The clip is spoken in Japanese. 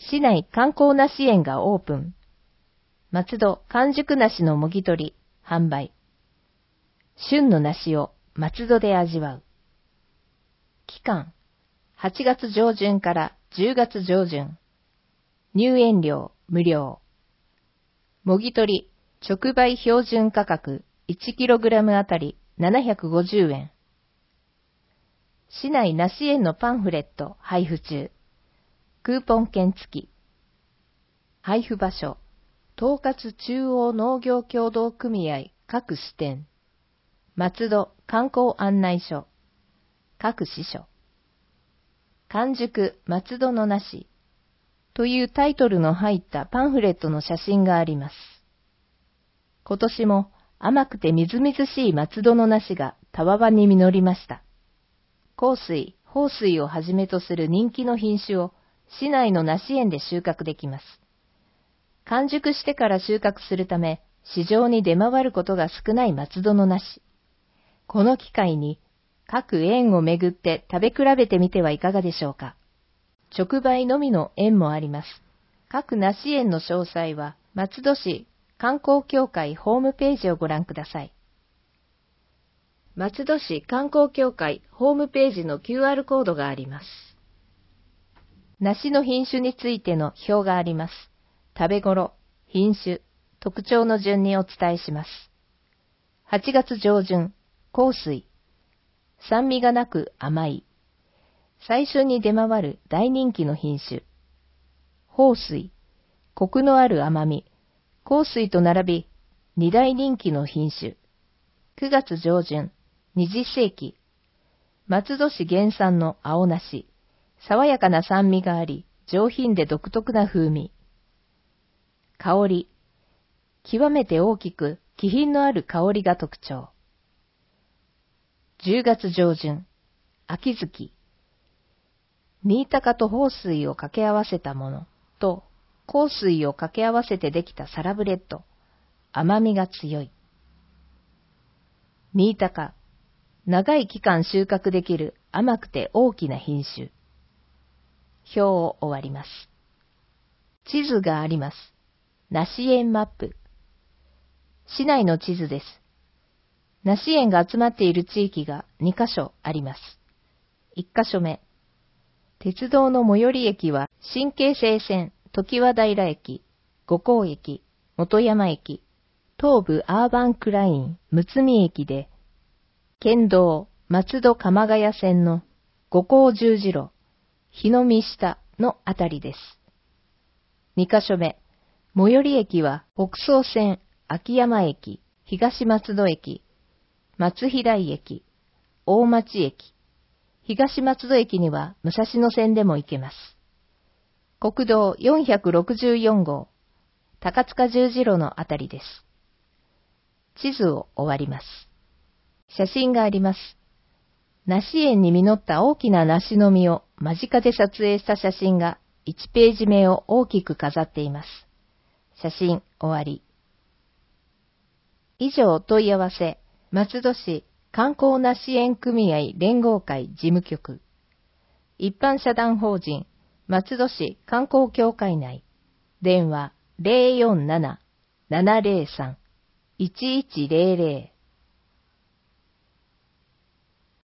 市内観光梨園がオープン。松戸完熟梨のもぎ取り、販売。旬の梨を松戸で味わう。期間、8月上旬から10月上旬。入園料無料。もぎ取り、直売標準価格 1kg あたり750円。市内梨園のパンフレット配布中。クーポン券付き。配布場所、東葛中央農業協同組合各支店。松戸観光案内所。各支所。完熟松戸の梨というタイトルの入ったパンフレットの写真があります。今年も甘くてみずみずしい松戸の梨がたわわに実りました。幸水、豊水をはじめとする人気の品種を市内の梨園で収穫できます。完熟してから収穫するため、市場に出回ることが少ない松戸の梨。この機会に各園を巡って食べ比べてみてはいかがでしょうか。直売のみの園もあります。各梨園の詳細は松戸市観光協会ホームページをご覧ください。松戸市観光協会ホームページの QR コードがあります。梨の品種についての表があります。食べ頃、品種、特徴の順にお伝えします。8月上旬、幸水。酸味がなく甘い。最初に出回る大人気の品種。豊水。コクのある甘み。幸水と並び、二大人気の品種。9月上旬、20世紀。松戸市原産の青梨。爽やかな酸味があり、上品で独特な風味。香り。極めて大きく、気品のある香りが特徴。10月上旬、秋月。新高と豊水を掛け合わせたものと、幸水を掛け合わせてできたサラブレッド。甘みが強い。新高。長い期間収穫できる甘くて大きな品種。表を終わります。地図があります。梨園マップ。市内の地図です。梨園が集まっている地域が2カ所あります。1カ所目。鉄道の最寄り駅は新京成線常盤平駅、五甲駅、本山駅、東武アーバンクライン睦見駅で、県道松戸鎌ヶ谷線の五甲十字路、日の見下のあたりです。2カ所目、最寄り駅は北総線秋山駅、東松戸駅、松平井駅、大町駅、東松戸駅には武蔵野線でも行けます。国道464号、高塚十字路のあたりです。地図を終わります。写真があります。梨園に実った大きな梨の実を間近で撮影した写真が1ページ目を大きく飾っています。写真終わり。以上問い合わせ、松戸市観光梨園組合連合会事務局。一般社団法人松戸市観光協会内。電話 047-703-1100